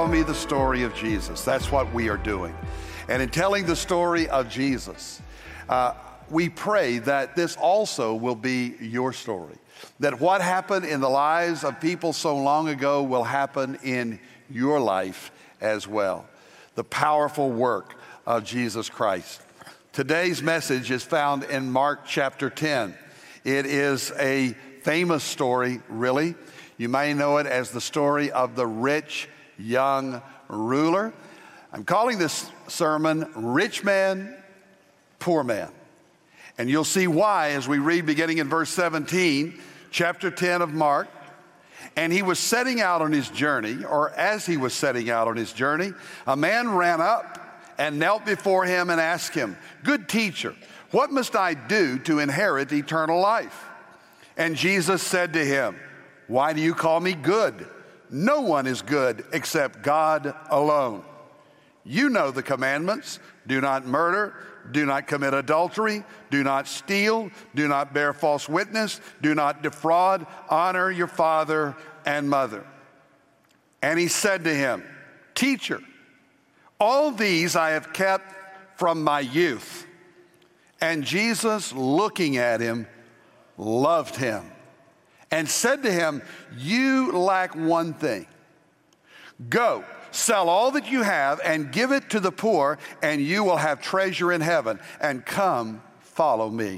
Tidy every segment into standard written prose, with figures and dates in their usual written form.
tell me the story of Jesus. That's what we are doing. And in telling the story of Jesus, we pray that this also will be your story. That what happened in the lives of people so long ago will happen in your life as well. The powerful work of Jesus Christ. Today's message is found in Mark chapter 10. It is a famous story, really. You may know it as the story of the rich young ruler. I'm calling this sermon, Rich Man, Poor Man. And you'll see why as we read beginning in verse 17, chapter 10 of Mark. And he was setting out on his journey, or as he was setting out on his journey, a man ran up and knelt before him and asked him, "Good teacher, what must I do to inherit eternal life?" And Jesus said to him, "Why do you call me good? No one is good except God alone. You know the commandments. Do not murder. Do not commit adultery. Do not steal. Do not bear false witness. Do not defraud. Honor your father and mother." And he said to him, "Teacher, all these I have kept from my youth." And Jesus, looking at him, loved him and said to him, "You lack one thing. Go, sell all that you have and give it to the poor, and you will have treasure in heaven. And come, follow me."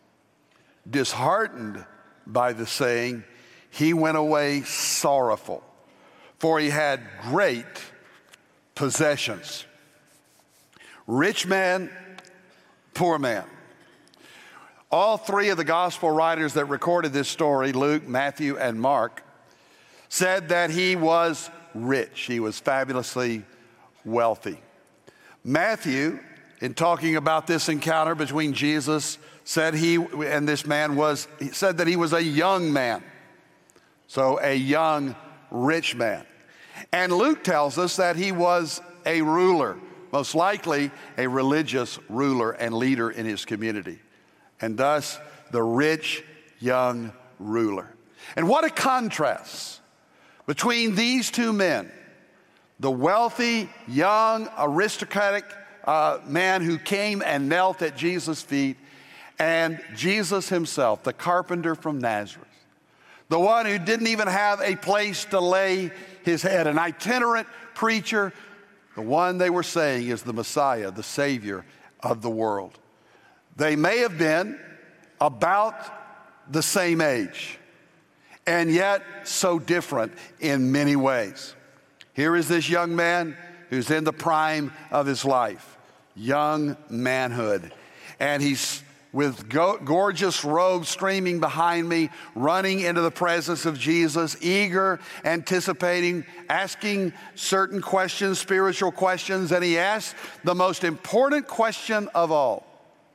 Disheartened by the saying, he went away sorrowful, for he had great possessions. Rich man, poor man. All three of the gospel writers that recorded this story, Luke, Matthew, and Mark, said that he was rich. He was fabulously wealthy. Matthew, in talking about this encounter between Jesus, said he said that he was a young man. So a young, rich man. And Luke tells us that he was a ruler, most likely a religious ruler and leader in his community. And thus, the rich, young ruler. And what a contrast between these two men, the wealthy, young, aristocratic man who came and knelt at Jesus' feet, and Jesus himself, the carpenter from Nazareth, the one who didn't even have a place to lay his head, an itinerant preacher, the one they were saying is the Messiah, the Savior of the world. They may have been about the same age, and yet so different in many ways. Here is this young man who's in the prime of his life, young manhood, and he's with gorgeous robes streaming behind me, running into the presence of Jesus, eager, anticipating, asking certain questions, spiritual questions, and he asks the most important question of all.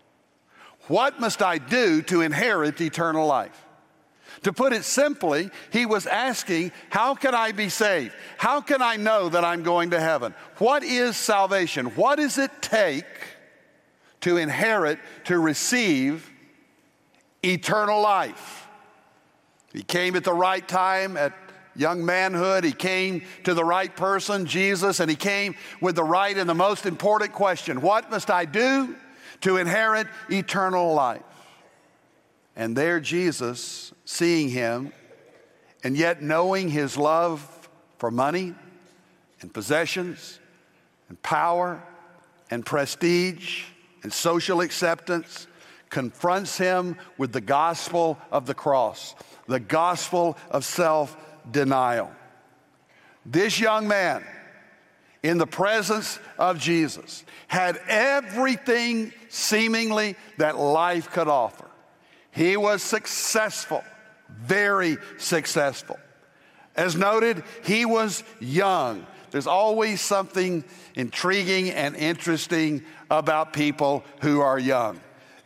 What must I do to inherit eternal life? To put it simply, he was asking, how can I be saved? How can I know that I'm going to heaven? What is salvation? What does it take to inherit, to receive eternal life? He came at the right time, at young manhood. He came to the right person, Jesus, and he came with the right and the most important question. What must I do to inherit eternal life? And there Jesus, seeing him, and yet knowing his love for money and possessions and power and prestige and social acceptance, confronts him with the gospel of the cross, the gospel of self-denial. This young man, in the presence of Jesus, had everything seemingly that life could offer. He was successful, very successful. As noted, he was young. There's always something intriguing and interesting about people who are young.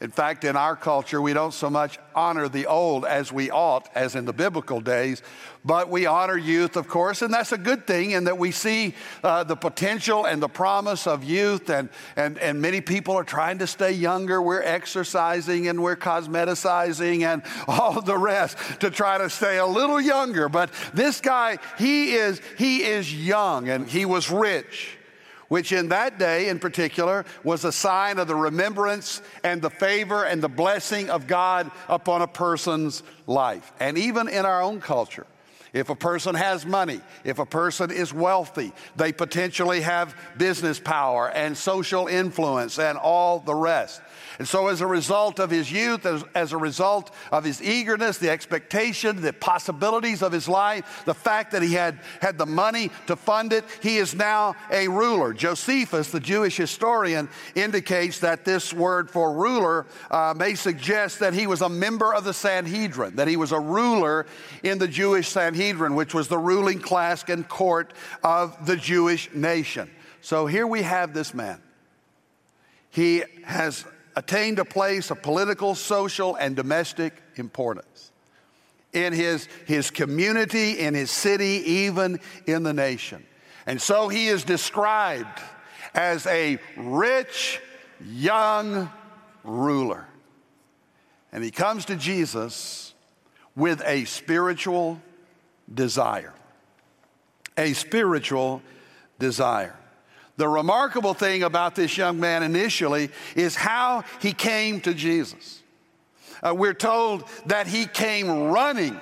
In fact, in our culture, we don't so much honor the old as we ought, as in the biblical days, but we honor youth, of course, and that's a good thing in that we see the potential and the promise of youth, and many people are trying to stay younger. We're exercising and we're cosmeticizing and all the rest to try to stay a little younger. But this guy, he is young, and he was rich, which in that day in particular was a sign of the remembrance and the favor and the blessing of God upon a person's life. And even in our own culture, if a person has money, if a person is wealthy, they potentially have business power and social influence and all the rest. And so as a result of his youth, as a result of his eagerness, the expectation, the possibilities of his life, the fact that he had the money to fund it, he is now a ruler. Josephus, the Jewish historian, indicates that this word for ruler may suggest that he was a member of the Sanhedrin, that he was a ruler in the Jewish Sanhedrin, which was the ruling class and court of the Jewish nation. So here we have this man. He has attained a place of political, social, and domestic importance in his community, in his city, even in the nation. And so he is described as a rich, young ruler. And he comes to Jesus with a spiritual desire. A spiritual desire. The remarkable thing about this young man initially is how he came to Jesus. We're told that he came running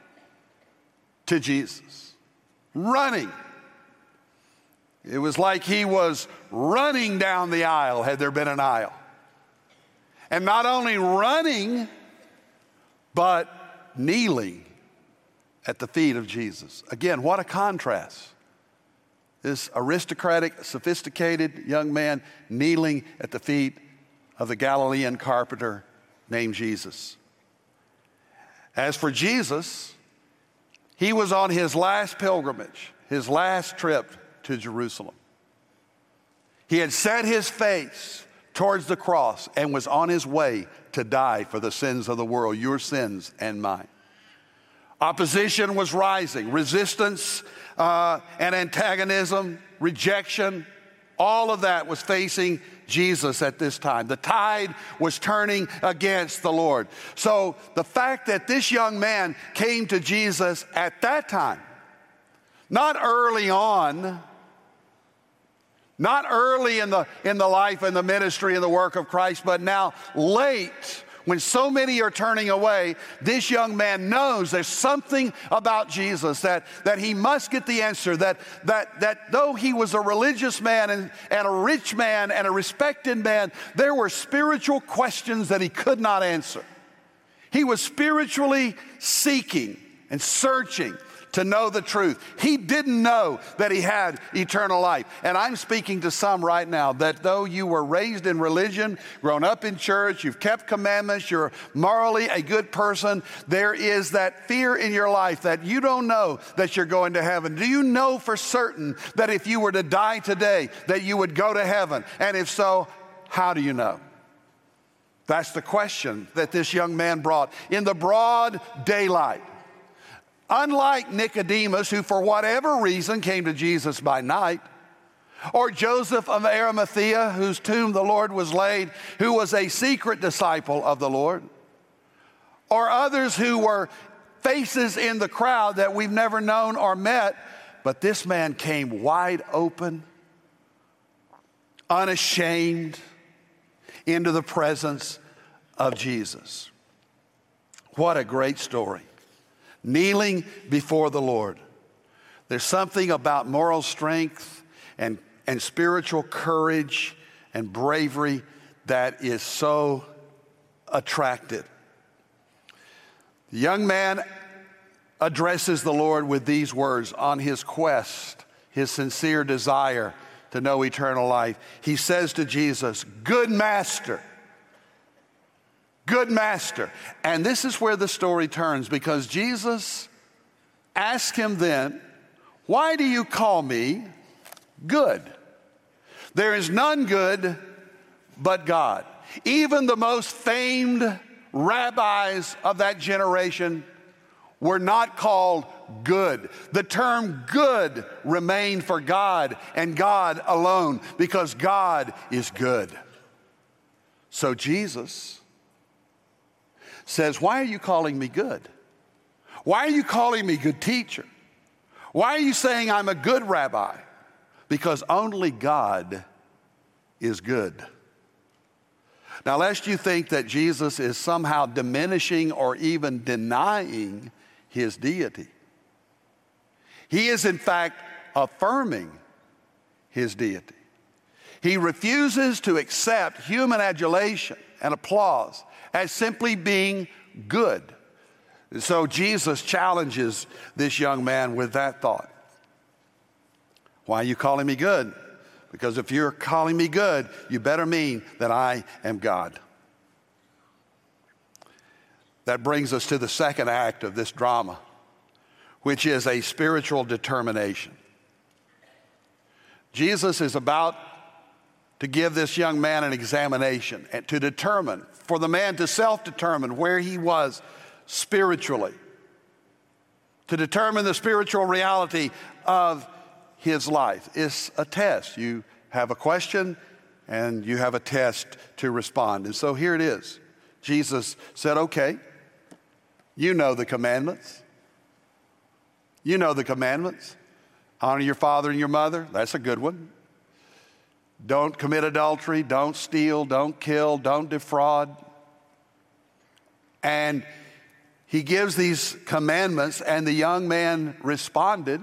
to Jesus. Running. It was like he was running down the aisle, had there been an aisle. And not only running, but kneeling at the feet of Jesus. Again, what a contrast. This aristocratic, sophisticated young man kneeling at the feet of the Galilean carpenter named Jesus. As for Jesus, he was on his last pilgrimage, his last trip to Jerusalem. He had set his face towards the cross and was on his way to die for the sins of the world, your sins and mine. Opposition was rising, resistance and antagonism, rejection, all of that was facing Jesus at this time. The tide was turning against the Lord. So the fact that this young man came to Jesus at that time, not early on, not early in the life and the ministry and the work of Christ, but now late, when so many are turning away, this young man knows there's something about Jesus that he must get the answer, that though he was a religious man and a rich man and a respected man, there were spiritual questions that he could not answer. He was spiritually seeking and searching to know the truth. He didn't know that he had eternal life. And I'm speaking to some right now that though you were raised in religion, grown up in church, you've kept commandments, you're morally a good person, there is that fear in your life that you don't know that you're going to heaven. Do you know for certain that if you were to die today, that you would go to heaven? And if so, how do you know? That's the question that this young man brought in the broad daylight. Unlike Nicodemus, who for whatever reason came to Jesus by night, or Joseph of Arimathea, whose tomb the Lord was laid, who was a secret disciple of the Lord, or others who were faces in the crowd that we've never known or met, but this man came wide open, unashamed, into the presence of Jesus. What a great story. Kneeling before the Lord. There's something about moral strength and spiritual courage and bravery that is so attractive. The young man addresses the Lord with these words on his quest, his sincere desire to know eternal life. He says to Jesus, "Good master." Good master. And this is where the story turns, because Jesus asked him then, "Why do you call me good? There is none good but God." Even the most famed rabbis of that generation were not called good. The term good remained for God and God alone, because God is good. So Jesus says, why are you calling me good? Why are you calling me good teacher? Why are you saying I'm a good rabbi? Because only God is good. Now, lest you think that Jesus is somehow diminishing or even denying his deity, he is in fact affirming his deity. He refuses to accept human adulation and applause as simply being good. So Jesus challenges this young man with that thought. Why are you calling me good? Because if you're calling me good, you better mean that I am God. That brings us to the second act of this drama, which is a spiritual determination. Jesus is about to give this young man an examination and to determine, for the man to self-determine where he was spiritually, to determine the spiritual reality of his life. It's a test. You have a question and you have a test to respond. And so here it is. Jesus said, okay, you know the commandments. You know the commandments. Honor your father and your mother. That's a good one. Don't commit adultery. Don't steal. Don't kill. Don't defraud. And he gives these commandments, and the young man responded,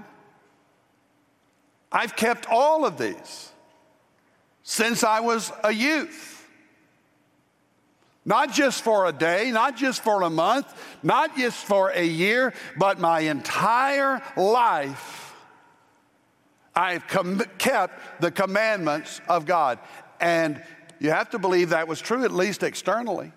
I've kept all of these since I was a youth. Not just for a day, not just for a month, not just for a year, but my entire life I've kept the commandments of God. And you have to believe that was true, at least externally.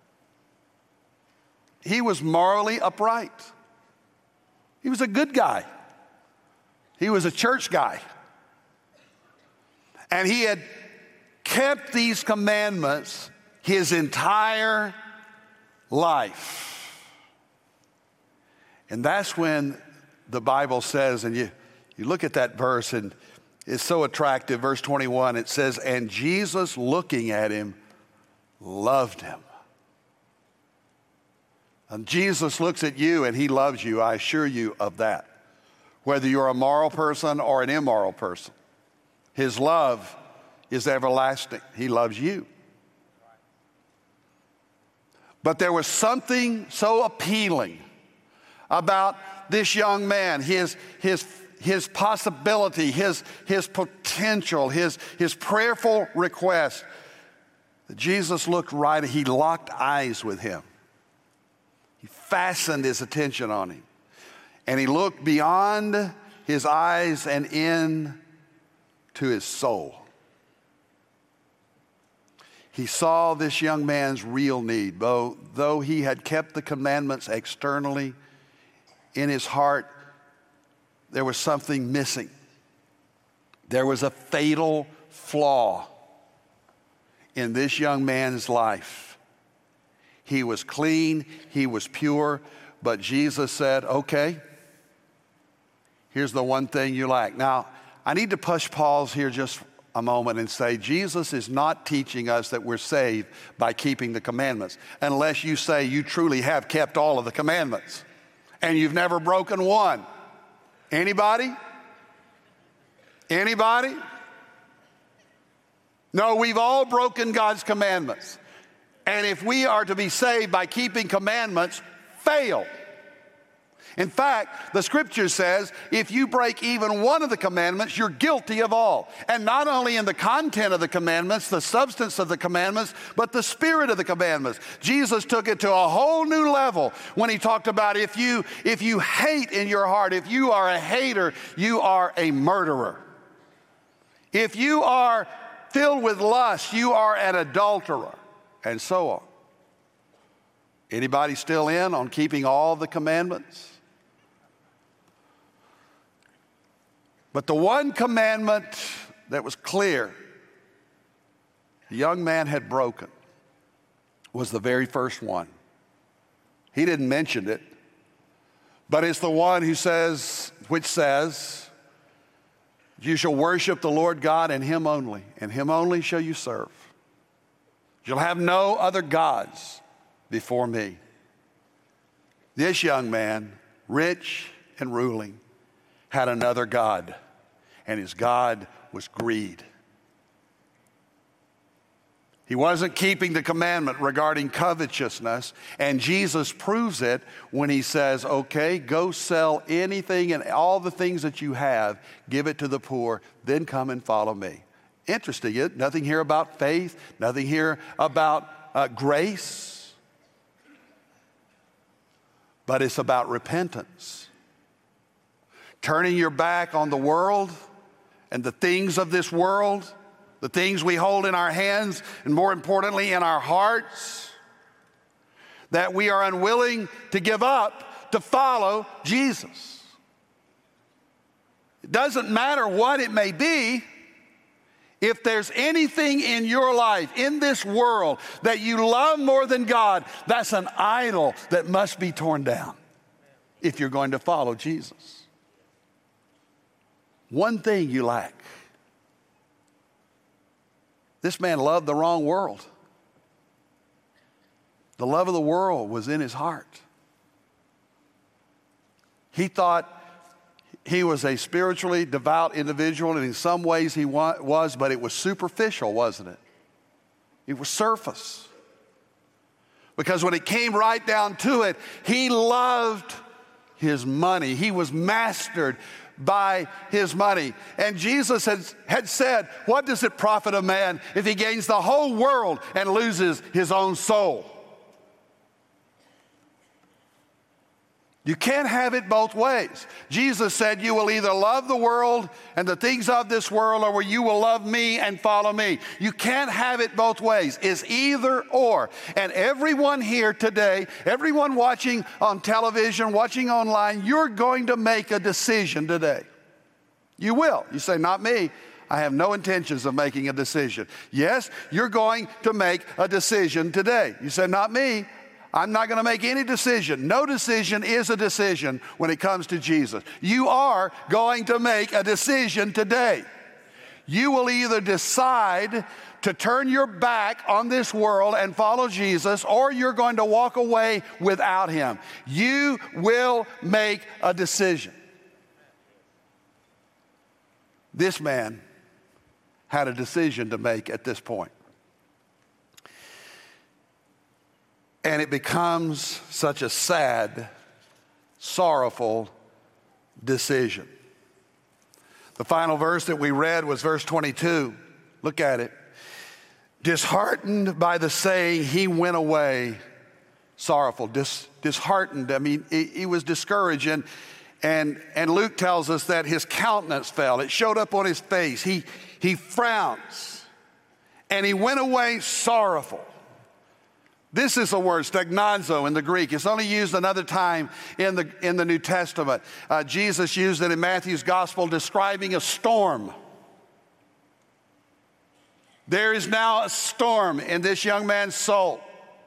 He was morally upright. He was a good guy. He was a church guy. And he had kept these commandments his entire life. And that's when the Bible says, and you look at that verse and it's so attractive. Verse 21, it says, and Jesus, looking at him, loved him. And Jesus looks at you and he loves you, I assure you of that. Whether you're a moral person or an immoral person, his love is everlasting. He loves you. But there was something so appealing about this young man, his possibility, his potential, his prayerful request, that Jesus looked right, he locked eyes with him. He fastened his attention on him. And he looked beyond his eyes and in to his soul. He saw this young man's real need. Though he had kept the commandments externally, in his heart, there was something missing. There was a fatal flaw in this young man's life. He was clean, he was pure, but Jesus said, okay, here's the one thing you lack. Now, I need to push pause here just a moment and say, Jesus is not teaching us that we're saved by keeping the commandments, unless you say you truly have kept all of the commandments and you've never broken one. Anybody? Anybody? No, we've all broken God's commandments. And if we are to be saved by keeping commandments, fail. In fact, the scripture says if you break even one of the commandments, you're guilty of all. And not only in the content of the commandments, the substance of the commandments, but the spirit of the commandments. Jesus took it to a whole new level when he talked about if you hate in your heart, if you are a hater, you are a murderer. If you are filled with lust, you are an adulterer, and so on. Anybody still in on keeping all the commandments? But the one commandment that was clear, the young man had broken. was the very first one. He didn't mention it, but it's the one which says, you shall worship the Lord God and him only shall you serve. You'll have no other gods before me. This young man, rich and ruling, had another God, and his God was greed. He wasn't keeping the commandment regarding covetousness, and Jesus proves it when he says, okay, go sell anything and all the things that you have, give it to the poor, then come and follow me. Interesting, isn't it? Nothing here about faith, nothing here about grace, but it's about repentance. Turning your back on the world and the things of this world, the things we hold in our hands, and more importantly, in our hearts, that we are unwilling to give up to follow Jesus. It doesn't matter what it may be. If there's anything in your life, in this world, that you love more than God, that's an idol that must be torn down if you're going to follow Jesus. One thing you lack. This man loved the wrong world. The love of the world was in his heart. He thought he was a spiritually devout individual, and in some ways he was, but it was superficial, wasn't it? It was surface. Because when it came right down to it, he loved his money. He was mastered by his money. And Jesus had said, what does it profit a man if he gains the whole world and loses his own soul? You can't have it both ways. Jesus said you will either love the world and the things of this world, or you will love me and follow me. You can't have it both ways. It's either or. And everyone here today, everyone watching on television, watching online, you're going to make a decision today. You will. You say, not me. I have no intentions of making a decision. Yes, you're going to make a decision today. You say, not me. I'm not going to make any decision. No decision is a decision when it comes to Jesus. You are going to make a decision today. You will either decide to turn your back on this world and follow Jesus, or you're going to walk away without him. You will make a decision. This man had a decision to make at this point. And it becomes such a sad, sorrowful decision. The final verse that we read was verse 22. Look at it. Disheartened by the saying, he went away sorrowful. Disheartened. I mean, he was discouraged. And Luke tells us that his countenance fell. It showed up on his face. He frowns. And he went away sorrowful. This is a word, stagnazo in the Greek. It's only used another time in the New Testament. Jesus used it in Matthew's gospel describing a storm. There is now a storm in this young man's soul.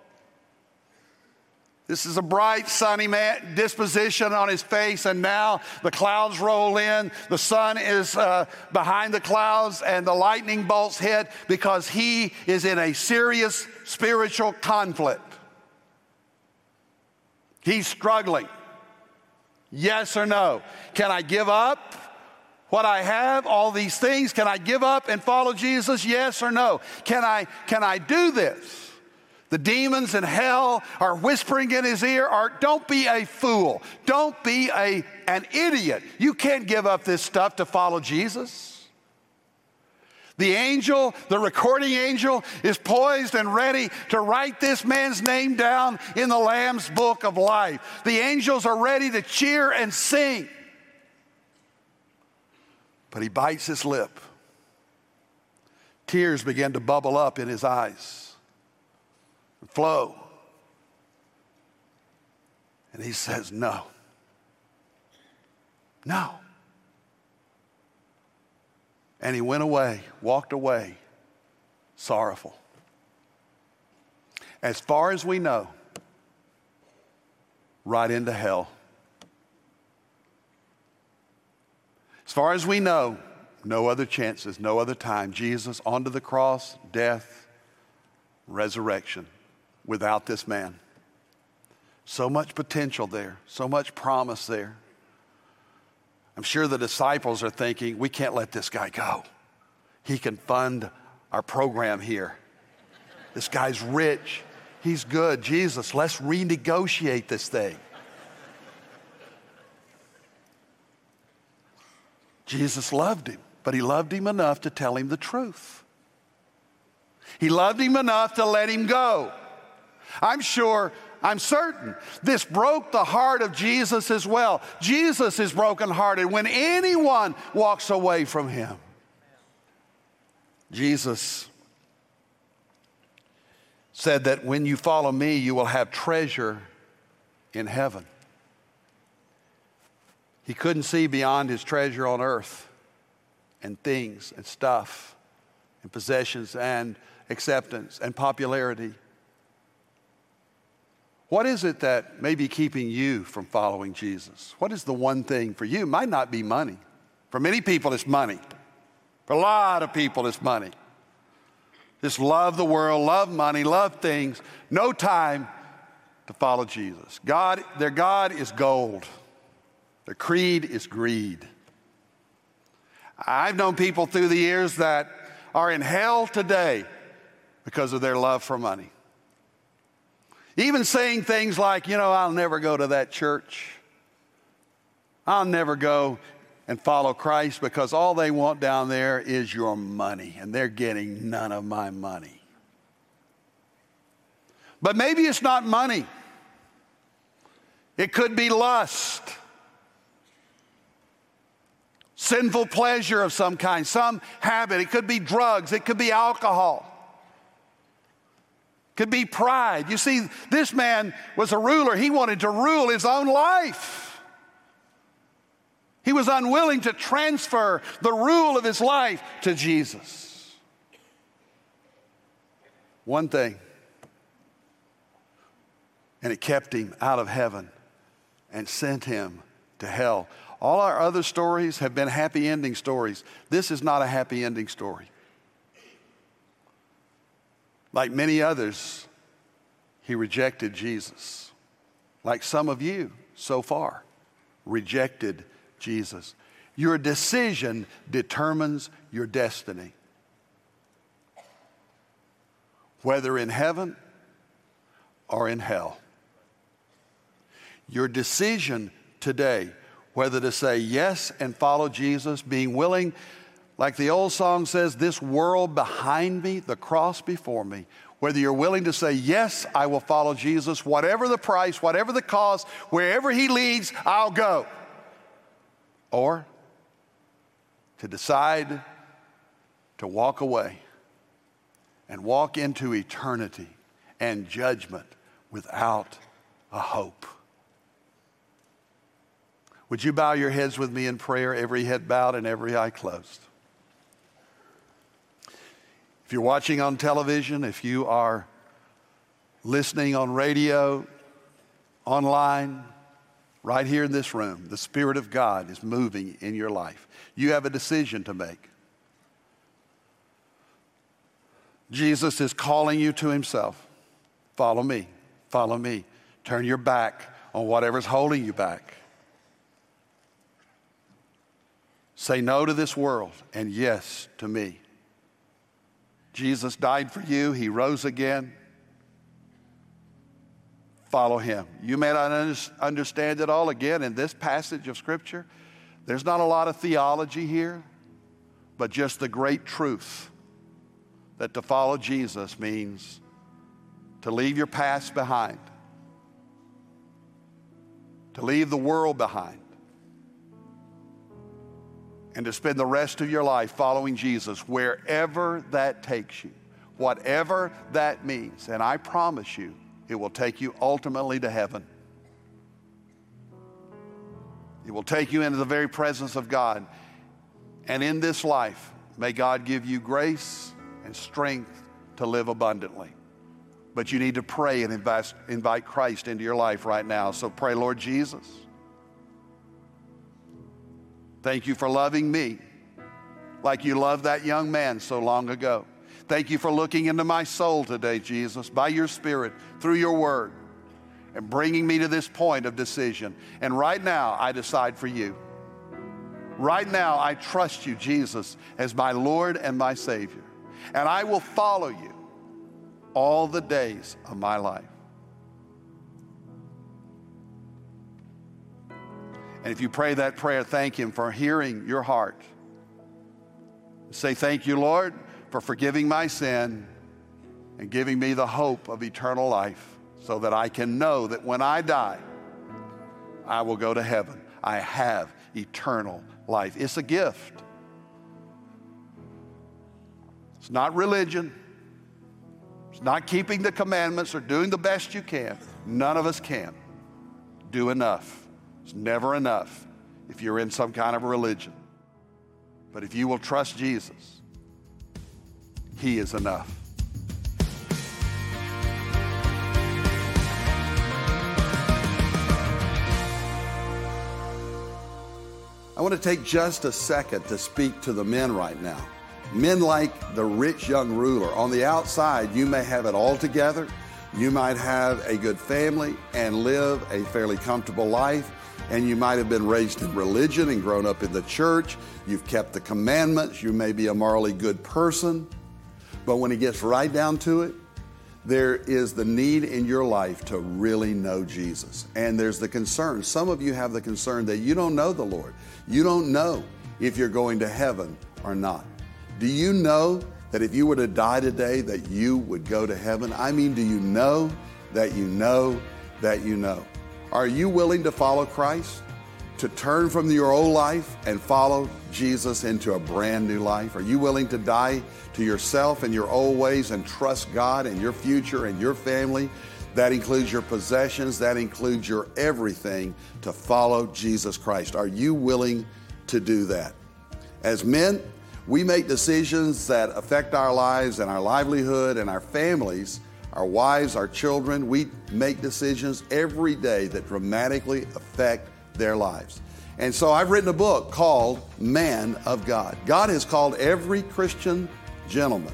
This is a bright, sunny disposition on his face, and now the clouds roll in. The sun is behind the clouds, and the lightning bolts hit because he is in a serious spiritual conflict. He's struggling. Yes or no? Can I give up what I have, all these things? Can I give up and follow Jesus? Yes or no? Can I do this? The demons in hell are whispering in his ear, don't be a fool. Don't be an idiot. You can't give up this stuff to follow Jesus. The angel, the recording angel, is poised and ready to write this man's name down in the Lamb's book of life. The angels are ready to cheer and sing. But he bites his lip. Tears begin to bubble up in his eyes. Flow. And he says, no. No. And he went away, walked away, sorrowful. as far as we know, right into hell. As far as we know, no other chances, no other time. Jesus onto the cross, death, resurrection without this man. So much potential there, so much promise there. I'm sure the disciples are thinking, we can't let this guy go. He can fund our program here. This guy's rich. He's good. Jesus, let's renegotiate this thing. Jesus loved him, but he loved him enough to tell him the truth. He loved him enough to let him go. I'm certain this broke the heart of Jesus as well. Jesus is brokenhearted when anyone walks away from him. Jesus said that when you follow me, you will have treasure in heaven. He couldn't see beyond his treasure on earth and things and stuff and possessions and acceptance and popularity. What is it that may be keeping you from following Jesus? What is the one thing for you? It might not be money. For many people, it's money. For a lot of people, it's money. Just love the world, love money, love things. No time to follow Jesus. Their God is gold. Their creed is greed. I've known people through the years that are in hell today because of their love for money. Even saying things like, I'll never go to that church. I'll never go and follow Christ because all they want down there is your money, and they're getting none of my money. But maybe it's not money. It could be lust. Sinful pleasure of some kind, some habit. It could be drugs. It could be alcohol. It could be pride. You see, this man was a ruler. He wanted to rule his own life. He was unwilling to transfer the rule of his life to Jesus. One thing, and it kept him out of heaven and sent him to hell. All our other stories have been happy ending stories. This is not a happy ending story. Like many others, he rejected Jesus. Like some of you so far rejected Jesus. Your decision determines your destiny. Whether in heaven or in hell. Your decision today, whether to say yes and follow Jesus, being willing, like the old song says, this world behind me, the cross before me. Whether you're willing to say, yes, I will follow Jesus, whatever the price, whatever the cost, wherever he leads, I'll go. Or to decide to walk away and walk into eternity and judgment without a hope. Would you bow your heads with me in prayer, every head bowed and every eye closed? If you're watching on television, if you are listening on radio, online, right here in this room, the Spirit of God is moving in your life. You have a decision to make. Jesus is calling you to himself. Follow me, follow me. Turn your back on whatever's holding you back. Say no to this world and yes to me. Jesus died for you. He rose again. Follow him. You may not understand it all. Again, in this passage of Scripture, there's not a lot of theology here, but just the great truth that to follow Jesus means to leave your past behind, to leave the world behind, and to spend the rest of your life following Jesus wherever that takes you, whatever that means. And I promise you, it will take you ultimately to heaven. It will take you into the very presence of God. And in this life, may God give you grace and strength to live abundantly. but you need to pray and invite Christ into your life right now. So pray, Lord Jesus, thank you for loving me like you loved that young man so long ago. Thank you for looking into my soul today, Jesus, by your Spirit, through your word, and bringing me to this point of decision. And right now, I decide for you. Right now, I trust you, Jesus, as my Lord and my Savior. And I will follow you all the days of my life. And if you pray that prayer, thank him for hearing your heart. Say, thank you, Lord, for forgiving my sin and giving me the hope of eternal life so that I can know that when I die, I will go to heaven. I have eternal life. It's a gift. It's not religion. It's not keeping the commandments or doing the best you can. None of us can do enough. It's never enough if you're in some kind of religion. But if you will trust Jesus, he is enough. I want to take just a second to speak to the men right now. Men like the rich young ruler. On the outside, you may have it all together. You might have a good family and live a fairly comfortable life. And you might have been raised in religion and grown up in the church. You've kept the commandments. You may be a morally good person. But when it gets right down to it, there is the need in your life to really know Jesus. And there's the concern. Some of you have the concern that you don't know the Lord. You don't know if you're going to heaven or not. Do you know that if you were to die today that you would go to heaven? I mean, do you know that you know that you know? Are you willing to follow Christ? To turn from your old life and follow Jesus into a brand new life? Are you willing to die to yourself and your old ways and trust God and your future and your family? That includes your possessions. That includes your everything to follow Jesus Christ. Are you willing to do that? As men, we make decisions that affect our lives and our livelihood and our families, our wives, our children. We make decisions every day that dramatically affect their lives. And so I've written a book called Man of God. God has called every Christian gentleman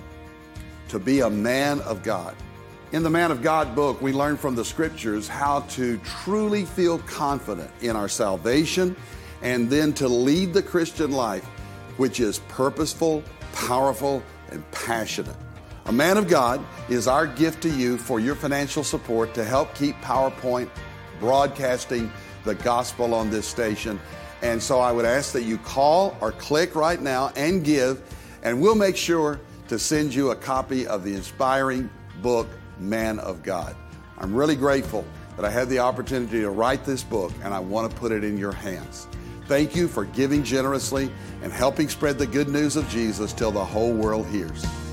to be a man of God. In the Man of God book, we learn from the scriptures how to truly feel confident in our salvation and then to lead the Christian life, which is purposeful, powerful, and passionate. A Man of God is our gift to you for your financial support to help keep PowerPoint broadcasting the gospel on this station. And so I would ask that you call or click right now and give, and we'll make sure to send you a copy of the inspiring book, Man of God. I'm really grateful that I had the opportunity to write this book, and I want to put it in your hands. Thank you for giving generously and helping spread the good news of Jesus till the whole world hears.